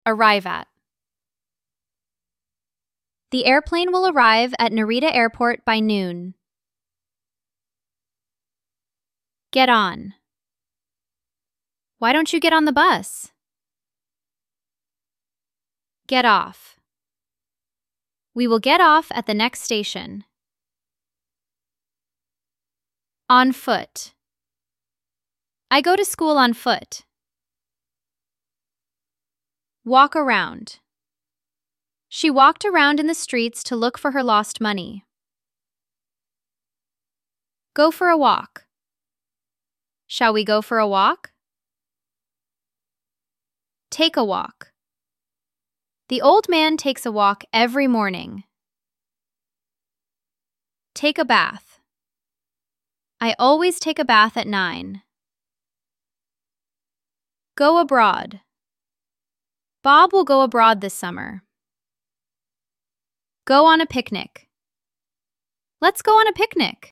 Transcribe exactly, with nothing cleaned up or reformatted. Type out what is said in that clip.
Arrive at. The airplane will arrive at Narita Airport by noon. Get on. Why don't you get on the bus? Get off. We will get off at the next station. On foot. I go to school on foot. Walk around. She walked around in the streets to look for her lost money. Go for a walk. Shall we go for a walk? Take a walk. The old man takes a walk every morning. Take a bath. I always take a bath at nine. Go abroad. Bob will go abroad this summer. Go on a picnic. Let's go on a picnic.